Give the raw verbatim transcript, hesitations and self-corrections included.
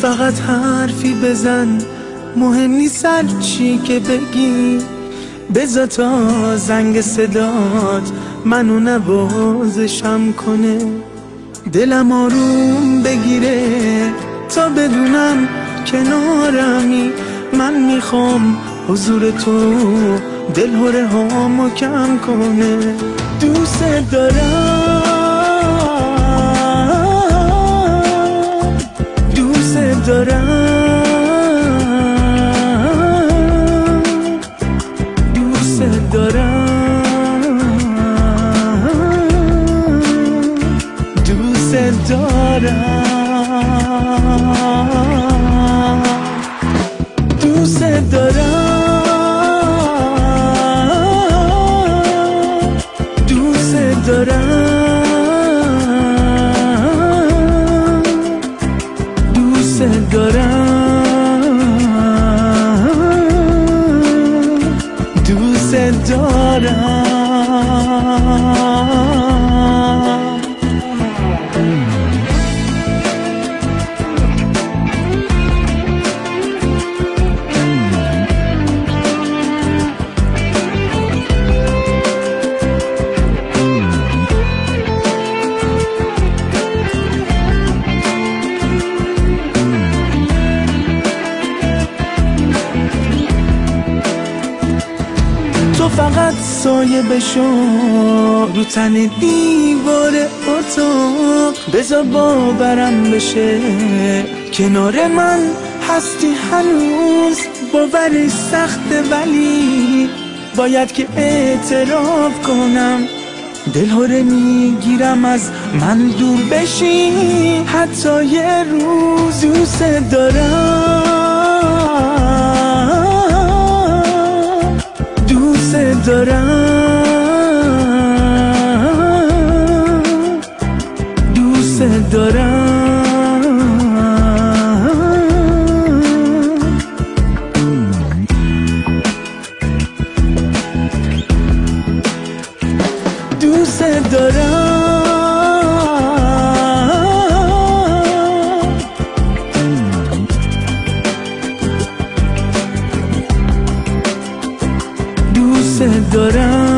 فقط حرفی بزن، مهم نیست هر چی که بگی، بذار تا زنگ صدات منو نوازشم کنه، دلم آروم بگیره تا بدونم کنارمی. من میخوام حضور تو دلهره هامو کم کنه. دوست دارم، دوست دارم، دوست دارم، دوست دارم، دوست دارم، دوست دارم، دوست دارم، دوست دارم. تو فقط سایه بشو رو تن دیوار اتاق، بذار باورم بشه کنار من هستی هنوز. باورش سخته ولی باید که اعتراف کنم، دلهره میگیرم از من دور بشی حتی یه روز. دوست دارم، دوست دارم، دوست دارم، دوست دارم، دوست دارم.